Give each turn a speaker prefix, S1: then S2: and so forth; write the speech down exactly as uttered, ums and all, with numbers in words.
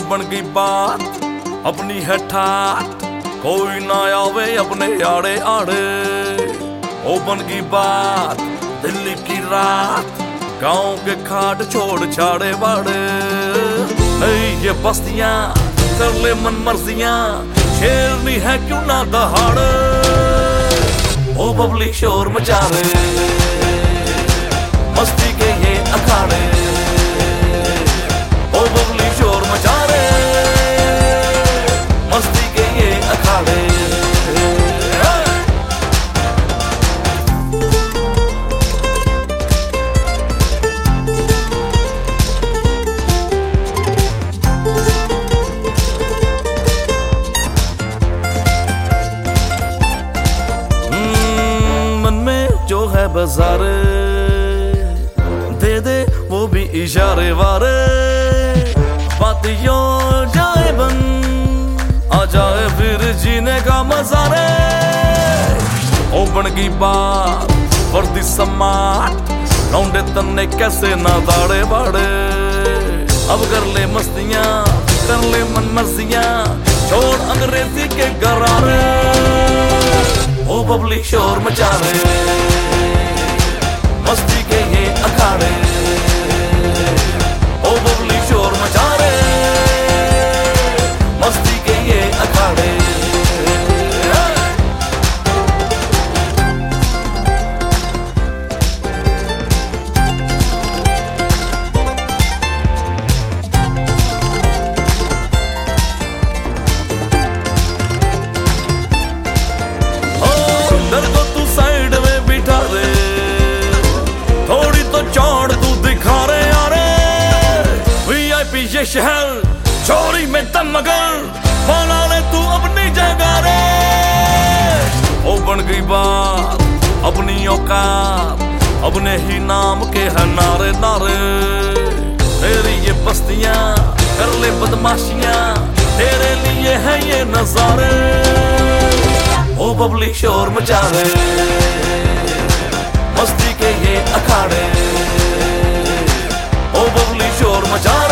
S1: बन गई बात अपनी है ठाट, कोई ना आवे अपने आड़े आड़े। ओ बन गई बात दिल्ली की रात, गांव के खाट छोड़ छाड़े बाड़े। नहीं ये बस्तियां कर ले मन मर्जियां, शेरनी है क्यों ना दहाड़। ओ पब्लिक शोर मचा रहे मस्ती के ये अखाड़े। ओ पब्लिक शोर मचा रहे मस्ती के ये अखाड़े। जो है बाजारे दे दे वो भी इशारे वारे, बात यो जाए बन आ जाए फिर जीने का मजा रे। ओ बन गई बात वर्दी समाट, लौंडे तन्ने कैसे ना दाड़े बाड़े। अब कर ले मस्तियां कर ले मन मर्जियां, छोड़ अंग्रेजी के गरारे। ओ पब्लिक शोर मचा रहे मस्ती के ये अखाड़े। ओ पब्लिक शोर मचा रहे मस्ती के ये अखाड़े। सुंदर को तू साइड में बिठा रे, थोड़ी तो चौड़ तू दिखा रे यारे। वीआईपी ये शहर चोरी में दम मगर, बना ले तू अपनी जगह रे। ओ बन गई बात अपनी औकात, अपने ही नाम के है नारे नारे। तेरी ये बस्तियां कर ले बदमाशियां, तेरे लिए है ये नजारे। ओ पब्लिक शोर मचा रहे मस्ती के ये अखाड़े। ओ पब्लिक शोर मचा